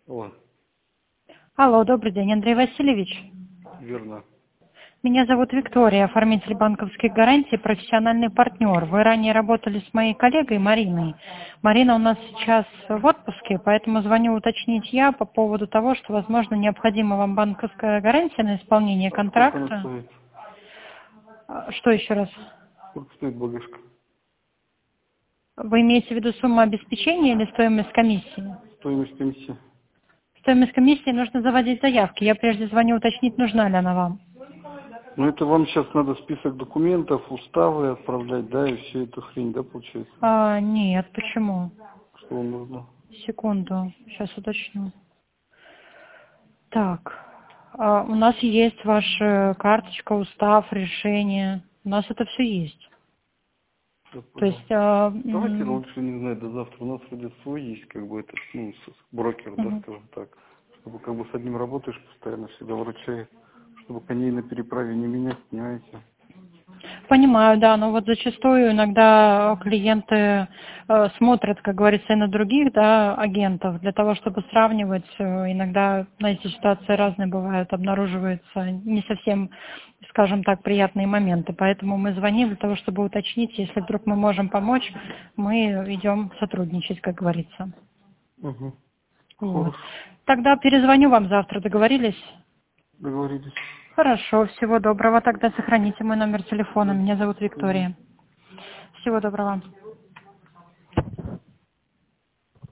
Алло, Алло, добрый день, Андрей Васильевич. верно. Меня зовут Виктория, оформитель банковских гарантий, профессиональный партнер. Вы ранее работали с моей коллегой Мариной. Марина у нас сейчас в отпуске, поэтому звоню уточнить я по поводу того, что, возможно, необходима вам банковская гарантия на исполнение А сколько она контракта. стоит? Что еще раз? Сколько стоит багажка? Вы имеете в виду сумму обеспечения или стоимость комиссии? Стоимость комиссии? Стоимость комиссии нужно заводить заявки. Я прежде звоню уточнить, нужна ли она вам. Ну, это вам сейчас надо список документов, уставы отправлять, да, и всю эту хрень, да, получается? Нет, почему? Что вам нужно? Секунду, сейчас уточню. Так, у нас есть ваша карточка, устав, решение. У нас это все есть. Я То понял. есть, Давайте лучше, не знаю, до завтра. У нас вроде свой есть, как бы, это, ну, брокер, да, мгм. скажем так. Чтобы, как бы, с одним работаешь постоянно, всегда вручает. Чтобы коней на переправе не менять, понимаете? Понимаю, да, но вот зачастую иногда клиенты смотрят, как говорится, и на других, да, агентов, для того, чтобы сравнивать. Иногда, знаете, ситуации разные бывают, обнаруживаются не совсем, скажем так, приятные моменты. Поэтому мы звоним для того, чтобы уточнить, если вдруг мы можем помочь, мы идем сотрудничать, как говорится. Угу. Вот. Хорошо. Тогда перезвоню вам завтра, договорились? Договорились. Хорошо, всего доброго. Тогда сохраните мой номер телефона. Да. Меня зовут Мгм. Виктория. Всего доброго.